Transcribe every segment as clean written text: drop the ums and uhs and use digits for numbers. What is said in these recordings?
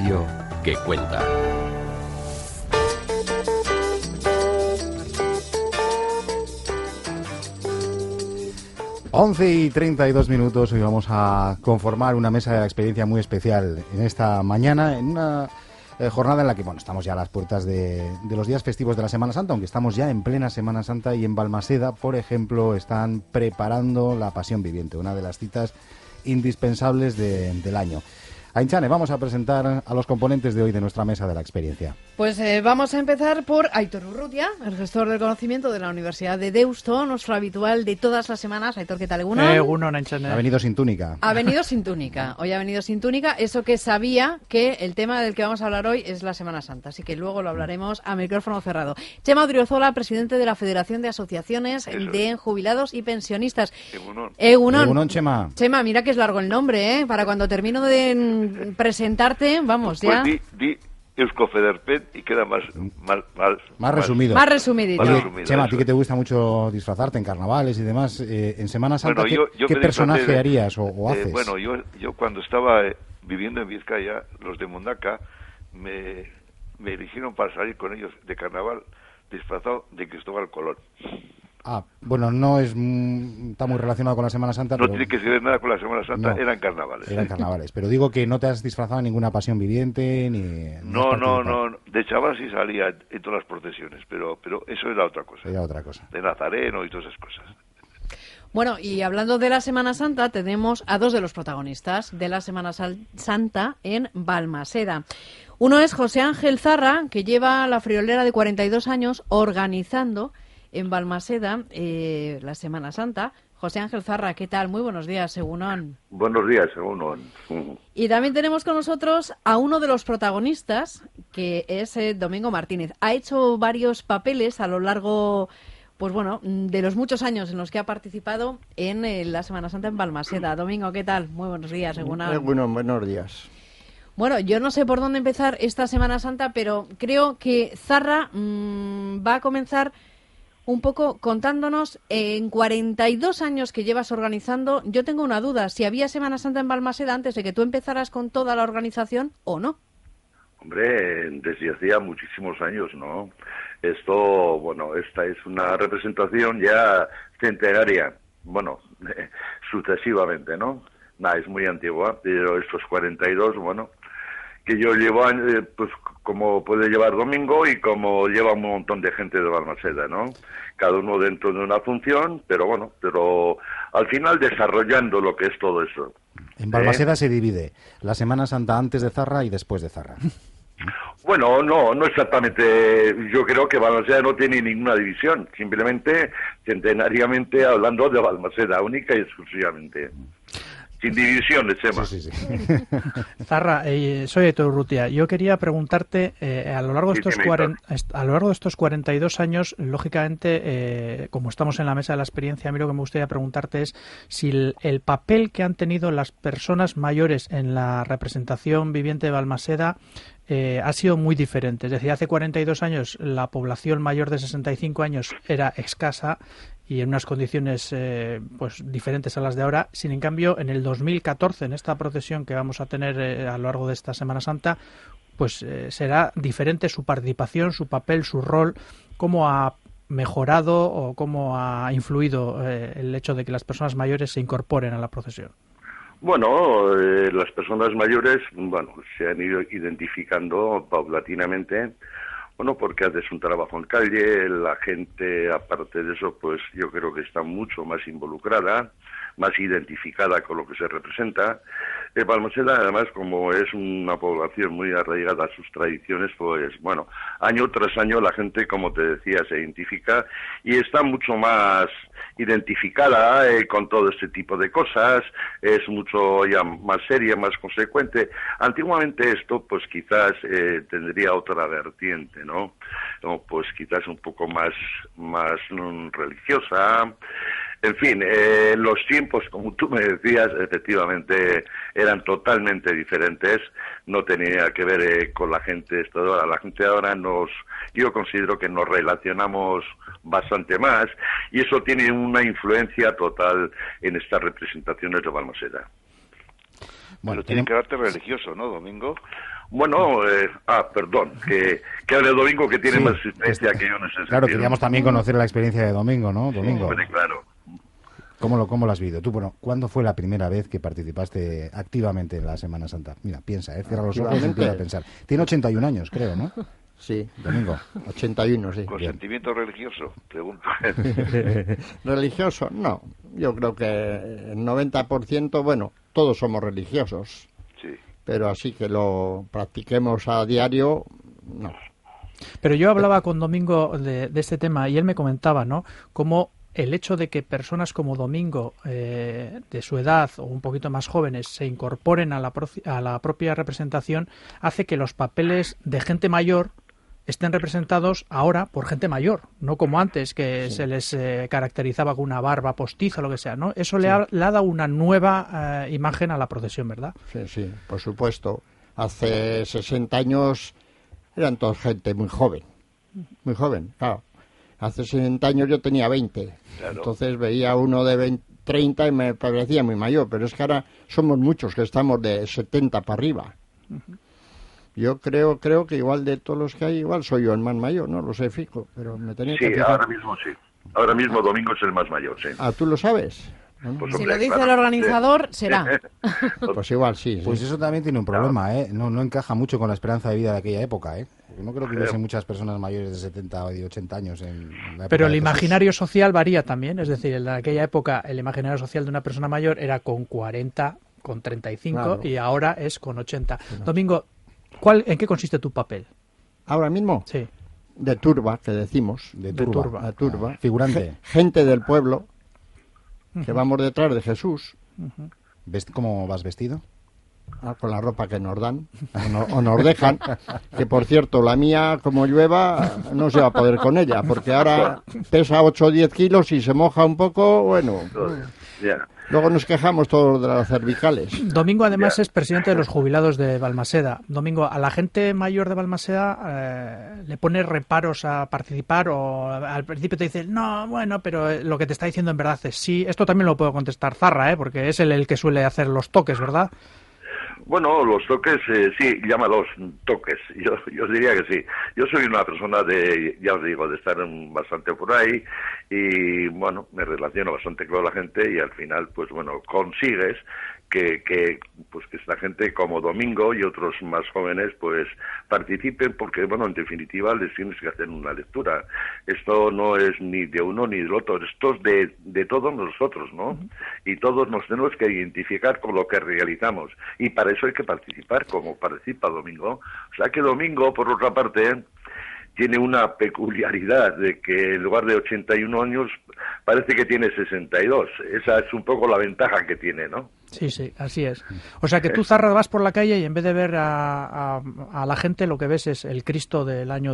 radio que cuenta. Once y 32 minutos. Hoy vamos a conformar una mesa de la experiencia muy especial en esta mañana, en una jornada en la que, bueno, estamos ya a las puertas de los días festivos de la Semana Santa, aunque estamos ya en plena Semana Santa, y en Balmaseda, por ejemplo, están preparando la Pasión Viviente, una de las citas indispensables del año. Ainchane, vamos a presentar a los componentes de hoy de nuestra mesa de la experiencia. Pues vamos a empezar por Aitor Urrutia, el gestor del conocimiento de la Universidad de Deusto, nuestro habitual de todas las semanas. Aitor, ¿qué tal? Egunon, Ainchane. Ha venido sin túnica. Ha venido sin túnica. Hoy ha venido sin túnica, eso que sabía que el tema del que vamos a hablar hoy es la Semana Santa, así que luego lo hablaremos a micrófono cerrado. Chema Odriozola, presidente de la Federación de Asociaciones de Jubilados y Pensionistas. Egunon, Chema. Chema, mira que es largo el nombre, ¿eh? Para cuando termino de presentarte, vamos, pues ya. Di Euskofederpet y queda más resumido. Más resumidito. Oye, Chema, a ti que te gusta mucho disfrazarte en carnavales y demás, en Semana Santa, bueno, ¿qué personaje harías o haces? Bueno, yo cuando estaba viviendo en Vizcaya, los de Mundaka me eligieron para salir con ellos de carnaval disfrazado de Cristóbal Colón. Bueno, no está muy relacionado con la Semana Santa. No tiene que ver nada con la Semana Santa, no, eran carnavales. Pero digo que no te has disfrazado en ninguna Pasión Viviente, ni... No, de chaval sí salía en todas las procesiones, pero eso era otra cosa. De Nazareno y todas esas cosas. Bueno, y hablando de la Semana Santa, tenemos a dos de los protagonistas de la Semana Santa en Balmaseda. Uno es José Ángel Zarra, que lleva la friolera de 42 años organizando en Balmaseda la Semana Santa. José Ángel Zarra, ¿qué tal? Muy buenos días, egunon. Buenos días, egunon. Y también tenemos con nosotros a uno de los protagonistas, que es Domingo Martínez. Ha hecho varios papeles a lo largo, pues bueno, de los muchos años en los que ha participado en la Semana Santa en Balmaseda. Domingo, ¿qué tal? Muy buenos días, egunon. Buenos días. Bueno, yo no sé por dónde empezar esta Semana Santa, pero creo que Zarra va a comenzar un poco contándonos, en 42 años que llevas organizando, yo tengo una duda, si había Semana Santa en Balmaseda antes de que tú empezaras con toda la organización o no. Hombre, desde hacía muchísimos años, ¿no? Esta es una representación ya centenaria, sucesivamente, ¿no? Es muy antigua, pero estos 42, que yo llevo, pues como puede llevar Domingo y como lleva un montón de gente de Balmaseda, ¿no? Cada uno dentro de una función, pero al final desarrollando lo que es todo eso. En Balmaseda se divide la Semana Santa antes de Zarra y después de Zarra. Bueno, no exactamente. Yo creo que Balmaseda no tiene ninguna división, simplemente centenariamente hablando de Balmaseda, única y exclusivamente. Sin divisiones, Chema. Sí. Zarra, soy Aitor Urrutia. Yo quería preguntarte, a lo largo de estos 42 años, lógicamente, como estamos en la mesa de la experiencia, a mí lo que me gustaría preguntarte es si el papel que han tenido las personas mayores en la representación viviente de Balmaseda ha sido muy diferente. Es decir, hace 42 años la población mayor de 65 años era escasa y en unas condiciones pues diferentes a las de ahora. Sin en cambio, en el 2014, en esta procesión que vamos a tener a lo largo de esta Semana Santa, pues será diferente su participación, su papel, su rol. ¿Cómo ha mejorado o cómo ha influido el hecho de que las personas mayores se incorporen a la procesión? Las personas mayores, se han ido identificando paulatinamente, porque haces un trabajo en calle, la gente, aparte de eso, pues yo creo que está mucho más involucrada, más identificada con lo que se representa. Balmaseda, además, como es una población muy arraigada a sus tradiciones, pues año tras año la gente, como te decía, se identifica y está mucho más identificada con todo este tipo de cosas, es mucho ya más seria, más consecuente. Antiguamente esto, pues quizás tendría otra vertiente, ¿no? Pues quizás un poco más religiosa. En fin, los tiempos, como tú me decías, efectivamente eran totalmente diferentes, no tenía que ver con la gente de ahora. La gente de ahora yo considero que nos relacionamos bastante más y eso tiene una influencia total en estas representaciones de Balmaseda. Pero tiene carácter religioso, ¿no, Domingo? Bueno, perdón, que hable Domingo, que tiene más experiencia que yo en ese sentido. Claro, queríamos también conocer la experiencia de Domingo, ¿no? Domingo. Hombre, claro. ¿Cómo lo has vivido? Tú, bueno, ¿cuándo fue la primera vez que participaste activamente en la Semana Santa? Mira, piensa, cierra los ojos y empieza a pensar. Tiene 81 años, creo, ¿no? Sí. Domingo. 81, sí. ¿Consentimiento religioso? Pregunto. ¿Religioso? No. Yo creo que el 90%, bueno, todos somos religiosos. Sí. Pero así que lo practiquemos a diario, no. Pero yo hablaba con Domingo de este tema y él me comentaba, ¿no?, cómo el hecho de que personas como Domingo, de su edad o un poquito más jóvenes, se incorporen a la propia representación, hace que los papeles de gente mayor estén representados ahora por gente mayor, no como antes, que se les caracterizaba con una barba postiza o lo que sea, ¿no? Eso le ha dado una nueva imagen a la procesión, ¿verdad? Sí, por supuesto. Hace 60 años eran toda gente muy joven, claro. Hace 60 años yo tenía 20, claro. Entonces veía uno de 30 y me parecía muy mayor, pero es que ahora somos muchos que estamos de 70 para arriba. Yo creo que igual de todos los que hay, igual soy yo el más mayor, no lo sé fijo, pero me tenía que fijar. Ahora mismo sí. Ahora mismo Domingo es el más mayor, sí. Ah, ¿tú lo sabes? Pues, si lo dice el organizador, será. Pues igual sí. Pues eso también tiene un problema, ¿eh? No encaja mucho con la esperanza de vida de aquella época, ¿eh? Porque no creo que hubiese muchas personas mayores de 70 o de 80 años en la época. Pero el imaginario social varía también, es decir, en aquella época el imaginario social de una persona mayor era con 40, con 35 claro. Y ahora es con 80. Claro. Domingo, ¿en qué consiste tu papel? ¿Ahora mismo? Sí. De turba, que decimos. De turba. Turba. Figurante. Gente del pueblo, que vamos detrás de Jesús. ¿Cómo vas vestido? Con la ropa que nos dan o nos dejan, que por cierto la mía, como llueva, no se va a poder con ella, porque ahora pesa 8 o 10 kilos y se moja un poco, bueno, luego nos quejamos todos de las cervicales. Domingo además es presidente de los jubilados de Balmaseda. Domingo, ¿a la gente mayor de Balmaseda le pone reparos a participar o al principio te dice, no, bueno, pero lo que te está diciendo en verdad es sí? Esto también lo puedo contestar Zarra, porque es él el que suele hacer los toques, ¿verdad? Bueno, los toques, sí, llámalos toques, yo diría que sí. Yo soy una persona ya os digo, de estar bastante por ahí y, bueno, me relaciono bastante con la gente y al final, pues bueno, consigues que esta gente como Domingo y otros más jóvenes pues participen porque, bueno, en definitiva les tienes que hacer una lectura. Esto no es ni de uno ni del otro, esto es de todos nosotros, ¿no? Y todos nos tenemos que identificar con lo que realizamos y para eso hay que participar como participa Domingo. O sea que Domingo, por otra parte, tiene una peculiaridad de que en lugar de 81 años parece que tiene 62. Esa es un poco la ventaja que tiene, ¿no? Sí, así es. O sea que tú, Zarra, vas por la calle y en vez de ver a la gente lo que ves es el Cristo del año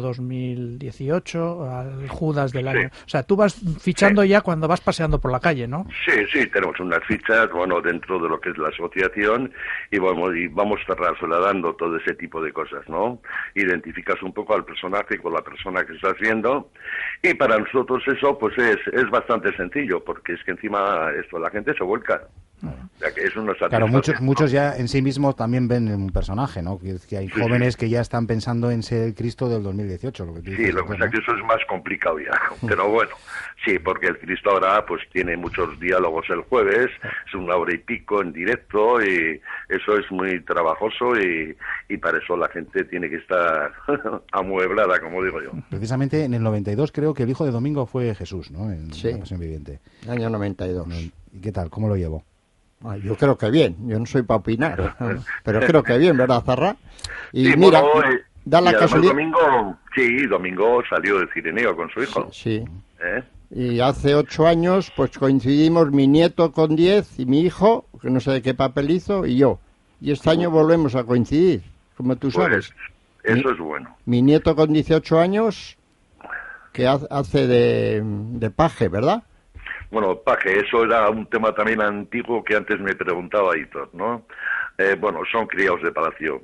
2018, al Judas del año... O sea, tú vas fichando ya cuando vas paseando por la calle, ¿no? Sí, tenemos unas fichas, bueno, dentro de lo que es la asociación y vamos trasladando todo ese tipo de cosas, ¿no? Identificas un poco al personaje con la persona que estás viendo y para nosotros eso pues es bastante sencillo porque es que encima esto la gente se vuelca. O sea, que es una claro, muchos ya en sí mismos también ven un personaje, ¿no? Que hay jóvenes que ya están pensando en ser el Cristo del 2018. Lo que dices, lo que pasa es que eso es más complicado ya. Pero bueno, sí, porque el Cristo ahora pues tiene muchos diálogos el jueves, es 1 hora y pico en directo y eso es muy trabajoso y para eso la gente tiene que estar amueblada, como digo yo. Precisamente en el 92 creo que el hijo de Domingo fue Jesús, ¿no? En sí, la Pasión Viviente. Año 92. ¿Y qué tal? ¿Cómo lo llevó? Yo creo que bien, yo no soy para opinar, pero creo que bien, ¿verdad, Zarra? Y sí, mira, bueno, da la casualidad... Domingo salió de Cireneo con su hijo. Sí. Y hace 8 años, pues coincidimos mi nieto con 10 y mi hijo, que no sé de qué papel hizo, y yo. Y este año volvemos a coincidir, como tú sabes. Eso es bueno. Mi nieto con 18 años, que hace de paje, ¿verdad? Bueno, paje, eso era un tema también antiguo que antes me preguntaba Hitor, ¿no? Bueno, son criados de palacio,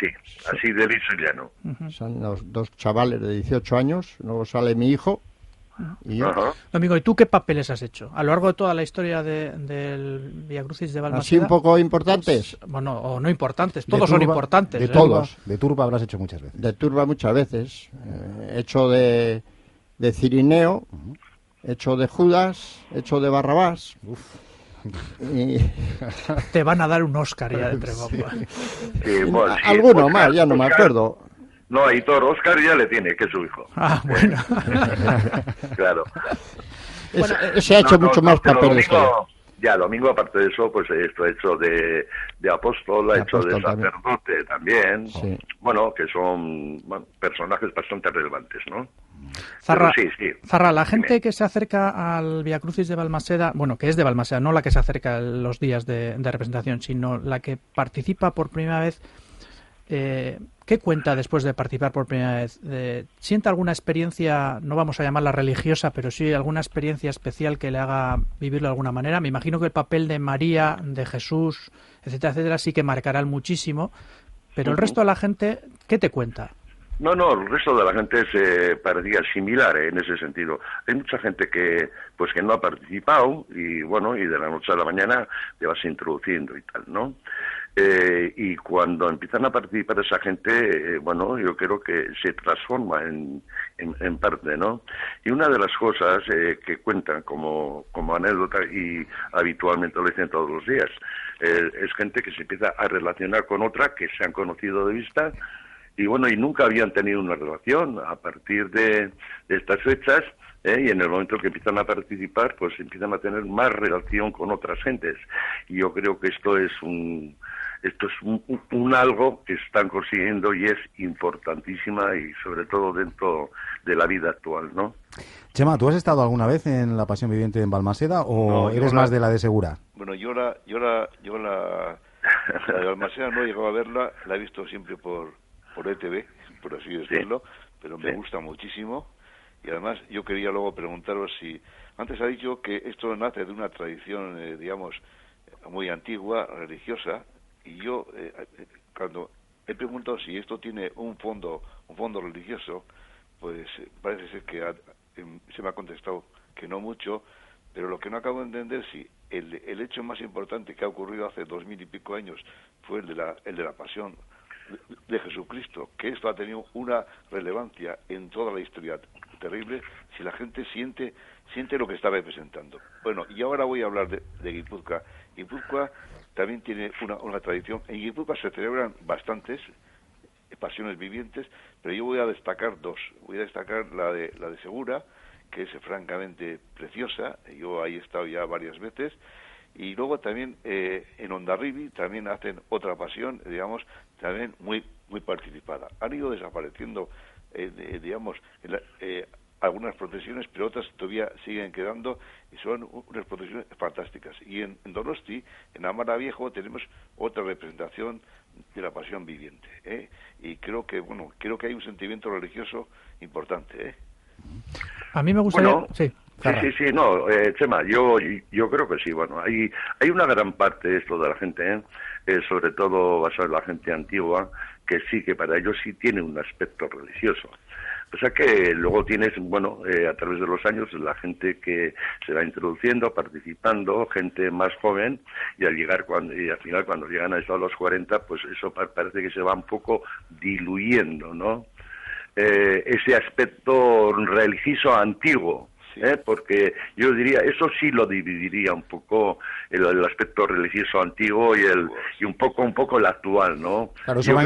así de liso y llano. Son los 2 chavales de 18 años, luego sale mi hijo, Y yo, Domingo, ¿y tú qué papeles has hecho a lo largo de toda la historia del Vía Crucis de Balmaseda? así un poco importantes. Bueno, o no importantes, De todos son turba, importantes. De todos. De turba habrás hecho muchas veces. De turba muchas veces. He hecho de Cirineo, he hecho de Judas, he hecho de Barrabás. Y Te van a dar un Oscar ya de Trebamba. Sí, bueno, sí, alguno Oscar, más, ya no me Oscar, acuerdo. No, Aitor, Oscar ya le tiene, que es su hijo. Ah, bueno. Claro. Se ha hecho mucho más pero papeles que yo. Domingo, ya, Domingo, aparte de eso, pues esto he hecho de apóstol, he hecho de apóstol también. sacerdote también. Sí. Bueno, que son personajes bastante relevantes, ¿no? Zarra, Pero sí. Zarra, la gente Dime. que se acerca al Vía Crucis de Balmaseda, bueno, que es de Balmaseda, no la que se acerca los días de representación, sino la que participa por primera vez, ¿qué cuenta después de participar por primera vez? ¿Siente alguna experiencia, no vamos a llamarla religiosa, pero sí alguna experiencia especial que le haga vivirlo de alguna manera? Me imagino que el papel de María, de Jesús, etcétera, etcétera, sí que marcará muchísimo, pero el resto de la gente, ¿qué te cuenta? No, el resto de la gente se parecía similar en ese sentido. Hay mucha gente que no ha participado y bueno, y de la noche a la mañana te vas introduciendo y tal, ¿no? Y cuando empiezan a participar esa gente, bueno, yo creo que se transforma en parte, ¿no? Y una de las cosas que cuentan como anécdota, y habitualmente lo dicen todos los días, es gente que se empieza a relacionar con otra que se han conocido de vista y bueno, y nunca habían tenido una relación. A partir de estas fechas, y en el momento que empiezan a participar, pues empiezan a tener más relación con otras gentes. Y yo creo que esto es un algo que están consiguiendo y es importantísima, y sobre todo dentro de la vida actual, ¿no? Chema, ¿tú has estado alguna vez en la Pasión Viviente en Balmaseda o No, eres más de la de Segura? Bueno, yo la de Balmaseda no he llegado a verla, la he visto siempre por ETV, por así decirlo, pero me gusta muchísimo. Y además yo quería luego preguntaros si... Antes ha dicho que esto nace de una tradición, digamos, muy antigua, religiosa, y yo cuando he preguntado si esto tiene un fondo religioso, pues parece ser que se me ha contestado que no mucho, pero lo que no acabo de entender si el hecho más importante que ha ocurrido hace 2000 y pico años fue el de la pasión de Jesucristo, que esto ha tenido una relevancia en toda la historia terrible, si la gente siente lo que está representando. Bueno, y ahora voy a hablar de Guipúzcoa. Guipúzcoa también tiene una tradición. En Guipúzcoa se celebran bastantes pasiones vivientes, pero yo voy a destacar dos. Voy a destacar la de Segura, que es francamente preciosa. Yo ahí he estado ya varias veces. Y luego también en Hondarribia también hacen otra pasión, digamos, también muy participada. Han ido desapareciendo, digamos, algunas procesiones, pero otras todavía siguen quedando y son unas procesiones fantásticas. Y en Donosti, en Amara Viejo, tenemos otra representación de la pasión viviente, y creo que hay un sentimiento religioso importante, A mí me gustaría... Bueno, sí, no, Chema, yo creo que sí. Bueno, hay una gran parte de esto de la gente, sobre todo basada en la gente antigua, que sí, que para ellos sí tiene un aspecto religioso. O sea que luego tienes, bueno, a través de los años, la gente que se va introduciendo, participando, gente más joven, y al final cuando llegan a los 40, pues eso parece que se va un poco diluyendo, ¿no? Ese aspecto religioso antiguo. Porque yo diría, eso sí lo dividiría un poco, el aspecto religioso antiguo y un poco el actual, ¿no? Claro, eso va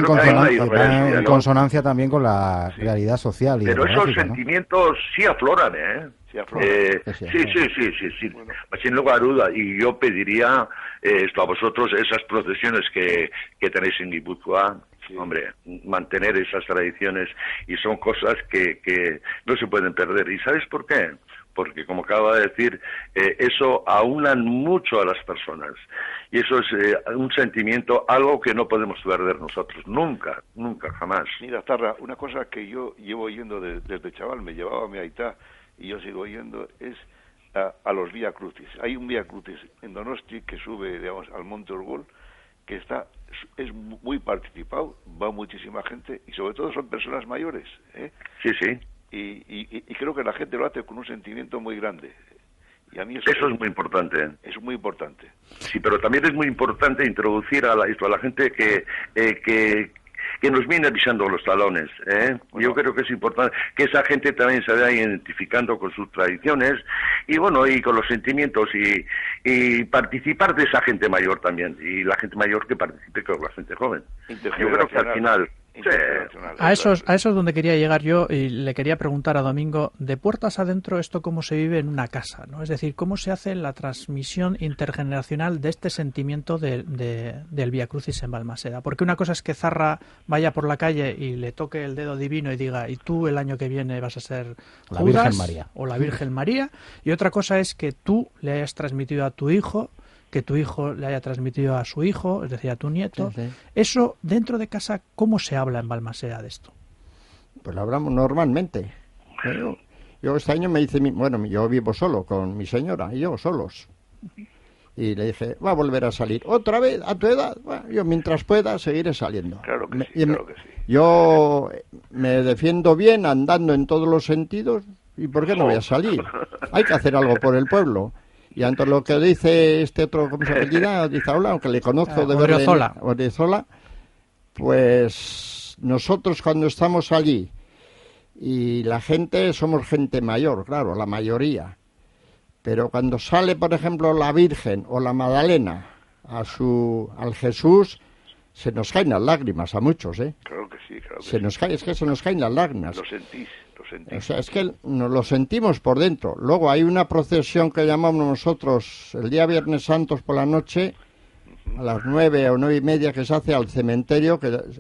en consonancia también con la realidad social. Pero esos sentimientos sí afloran, Sí, afloran. Sí. Bueno. Sin lugar a duda. Y yo pediría esto a vosotros, esas procesiones que tenéis en Guipúzcoa. Sí. Hombre, mantener esas tradiciones, y son cosas que no se pueden perder. ¿Y sabes por qué? Porque, como acaba de decir, eso aunan mucho a las personas. Y eso es un sentimiento, algo que no podemos perder nosotros. Nunca, jamás. Mira, Zarra, una cosa que yo llevo oyendo desde chaval, me llevaba a mi aitá, y yo sigo oyendo, es a los Vía Crucis. Hay un Vía Crucis en Donosti que sube, digamos, al Monte Orgol, que es muy participado, va muchísima gente, y sobre todo son personas mayores, Sí. y creo que la gente lo hace con un sentimiento muy grande. Y a mí eso es muy importante. Es muy importante. Sí, pero también es muy importante introducir a la gente que nos viene avisando los talones. Bueno, yo creo que es importante que esa gente también se vaya identificando con sus tradiciones y bueno, y con los sentimientos y participar de esa gente mayor también, y la gente mayor que participe con la gente joven. Yo creo que al final... A eso es donde quería llegar yo, y le quería preguntar a Domingo, de puertas adentro, esto cómo se vive en una casa, ¿no? Es decir, cómo se hace la transmisión intergeneracional de este sentimiento del Vía Crucis en Balmaseda. Porque una cosa es que Zarra vaya por la calle y le toque el dedo divino y diga, y tú el año que viene vas a ser la Judas Virgen María o la Virgen María, y otra cosa es que tú le hayas transmitido a tu hijo, que tu hijo le haya transmitido a su hijo, es decir, a tu nieto. Sí. Eso, dentro de casa, ¿cómo se habla en Balmaseda de esto? Pues lo hablamos normalmente. Yo este año me dice, bueno, yo vivo solo con mi señora y yo solos. Y le dije, va a volver a salir. ¿Otra vez a tu edad? Bueno, yo mientras pueda seguiré saliendo. Claro que sí, claro que sí. Yo me defiendo bien andando en todos los sentidos. ¿Y por qué no voy a salir? Hay que hacer algo por el pueblo. Y ante lo que dice este otro, ¿cómo se apellida? Odriozola, aunque le conozco de verdad. Odriozola. Pues nosotros cuando estamos allí, y la gente, somos gente mayor, claro, la mayoría. Pero cuando sale, por ejemplo, la Virgen o la Magdalena al Jesús, se nos caen las lágrimas a muchos, ¿eh? Claro que sí, claro que sí. Es que se nos caen las lágrimas. Lo sentís. O sea, es que nos lo sentimos por dentro. Luego hay una procesión que llamamos nosotros el día Viernes Santos por la noche, a las 9 o 9:30, que se hace al cementerio.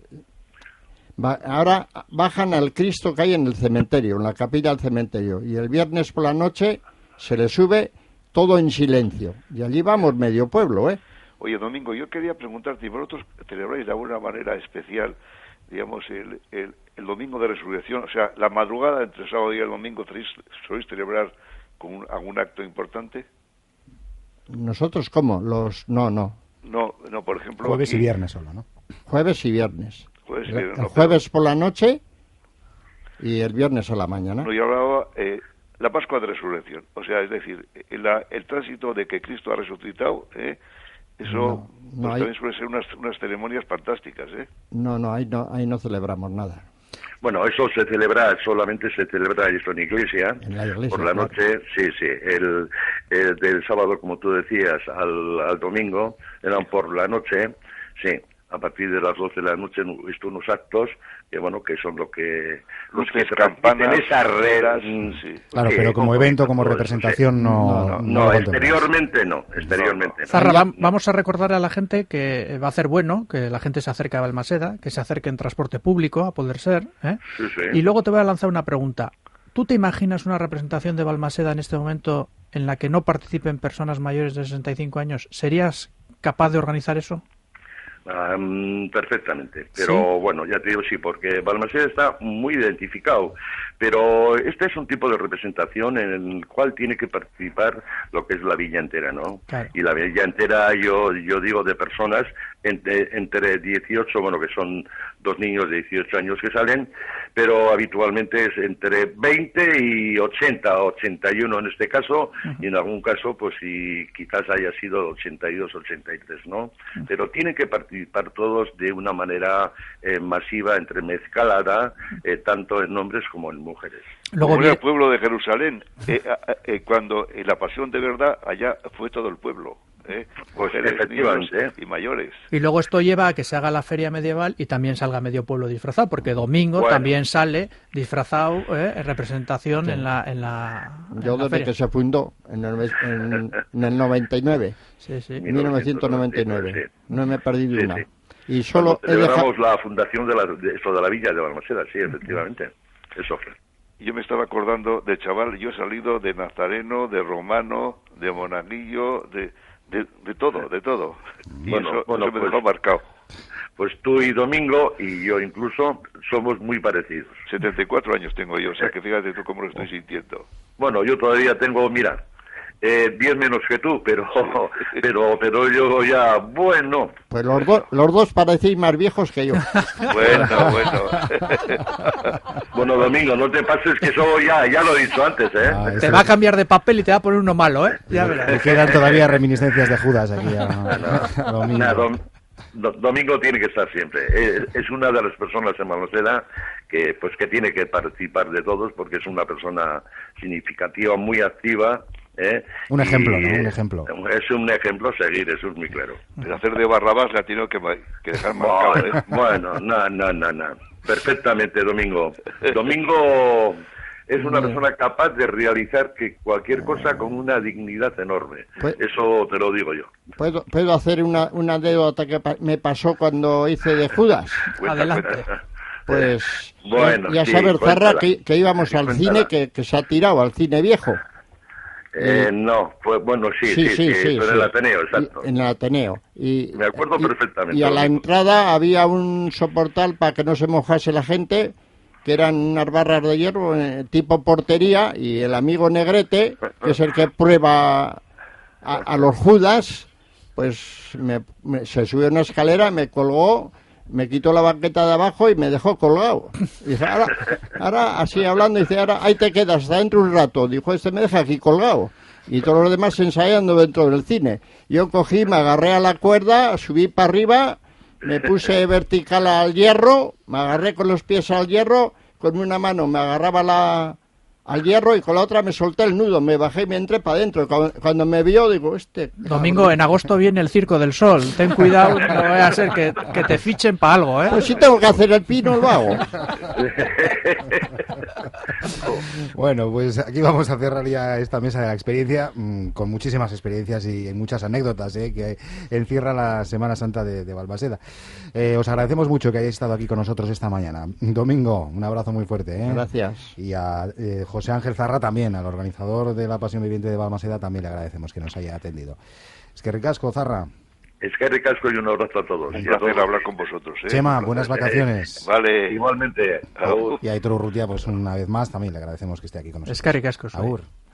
Ahora bajan al Cristo que hay en el cementerio, en la capilla del cementerio. Y el viernes por la noche se le sube todo en silencio. Y allí vamos medio pueblo, ¿eh? Oye, Domingo, yo quería preguntarte, ¿vosotros celebráis de alguna manera especial, digamos, el domingo de resurrección? O sea, la madrugada entre sábado y el domingo, ¿sois celebrar con algún acto importante? ¿Nosotros cómo? No, por ejemplo... Jueves y viernes solo, ¿no? Jueves y viernes. El jueves por la noche y el viernes a la mañana. No, yo hablaba la Pascua de Resurrección. O sea, es decir, el tránsito de que Cristo ha resucitado, eso también suele ser unas ceremonias fantásticas, ¿eh? Ahí no celebramos nada. Bueno, eso solamente se celebra esto en iglesia, por la noche, sí, del sábado, como tú decías, al domingo, eran por la noche, sí, a partir de las 12 de la noche, unos actos, que bueno, que son los que campanas, esas redes, sí. Claro, pero como evento, como representación, no, exteriormente no. Zarra, vamos a recordar a la gente que va a hacer bueno, que la gente se acerque a Balmaseda, que se acerque en transporte público, a poder ser, ¿eh? Sí. Y luego te voy a lanzar una pregunta. ¿Tú te imaginas una representación de Balmaseda en este momento en la que no participen personas mayores de 65 años? ¿Serías capaz de organizar eso? Perfectamente, pero ¿sí? Bueno, ya te digo sí, porque Balmaseda está muy identificado, pero este es un tipo de representación en el cual tiene que participar lo que es la villa entera, ¿no? Claro. Y la villa entera, yo digo de personas entre 18, bueno, que son 2 niños de 18 años que salen, pero habitualmente es entre 20 y 80, 81 en este caso, y en algún caso, pues si quizás haya sido 82, 83, ¿no? Pero tienen que participar todos de una manera masiva, entremezclada, tanto en hombres como en mujeres. Luego como el pueblo de Jerusalén, cuando en la pasión de verdad, allá fue todo el pueblo. Pues efectivamente. Y mayores. Y luego esto lleva a que se haga la feria medieval y también salga medio pueblo disfrazado, porque Domingo también sale disfrazado, en representación, sí, en la Yo desde feria. Que se fundó en el 99, sí. 1999, sí. No me he perdido una. Sí. Y solo celebramos la fundación de la villa de Balmaseda, sí, efectivamente. Eso fue. Yo me estaba acordando de chaval, yo he salido de nazareno, de romano, de monaguillo, de todo. Y eso me dejó marcado. Pues tú y Domingo, y yo incluso, somos muy parecidos. 74 años tengo yo, o sea que fíjate tú cómo lo estoy sintiendo. Bueno, yo todavía tengo, mira, 10 menos que tú, pero yo ya, bueno. Pues los dos parecéis más viejos que yo. Bueno. Bueno, Domingo, no te pases que eso ya lo he dicho antes, ¿eh? Te va a cambiar de papel y te va a poner uno malo, ¿eh? Ya verás. Me quedan todavía reminiscencias de Judas aquí a Domingo. Domingo tiene que estar siempre. Es una de las personas en Balmaseda que tiene que participar de todos, porque es una persona significativa, muy activa. Un ejemplo, ¿no? Un ejemplo. Es un ejemplo a seguir, eso es muy claro. Pero hacer de Barrabás la tiene que dejar marcado, ¿eh? Bueno, no. Perfectamente, Domingo. Domingo es una persona capaz de realizar cualquier cosa con una dignidad enorme. Eso te lo digo yo. ¿Puedo hacer una anécdota que me pasó cuando hice de Judas? Adelante. Pues bueno, ya sabes, Zarra, que íbamos al cine, que se ha tirado al cine viejo. No, pues bueno, sí, en el Ateneo, exacto. En el Ateneo. Me acuerdo perfectamente. Y a la entrada había un soportal para que no se mojase la gente, que eran unas barras de hierro tipo portería, y el amigo Negrete, que es el que prueba a los Judas, pues se subió a una escalera, me colgó, me quitó la banqueta de abajo y me dejó colgado. Dice, ahora así hablando, dice, ahora ahí te quedas hasta dentro un rato. Dijo, me deja aquí colgado. Y todos los demás ensayando dentro del cine. Yo cogí, me agarré a la cuerda, subí para arriba, me puse vertical al hierro, me agarré con los pies al hierro, con una mano me agarraba al hierro y con la otra me solté el nudo, me bajé y me entré para adentro. Cuando me vio, digo, Domingo, en agosto viene el Circo del Sol. Ten cuidado, no vaya a ser que te fichen para algo, ¿eh? Pues si tengo que hacer el pino, lo hago. Bueno, pues aquí vamos a cerrar ya esta mesa de la experiencia, con muchísimas experiencias y muchas anécdotas que encierra la Semana Santa de Balmaseda. Os agradecemos mucho que hayáis estado aquí con nosotros esta mañana. Domingo, un abrazo muy fuerte. Gracias. Y a José Ángel Zarra también, al organizador de la Pasión Viviente de Balmaseda, también le agradecemos que nos haya atendido. Es que ricasco, Zarra. Es que ricasco y un abrazo a todos. Un placer hablar con vosotros. Chema, buenas vacaciones. Vale. Igualmente. Agur. Y a Aitor Urrutia, pues una vez más, también le agradecemos que esté aquí con nosotros. Es que ricasco. Agur.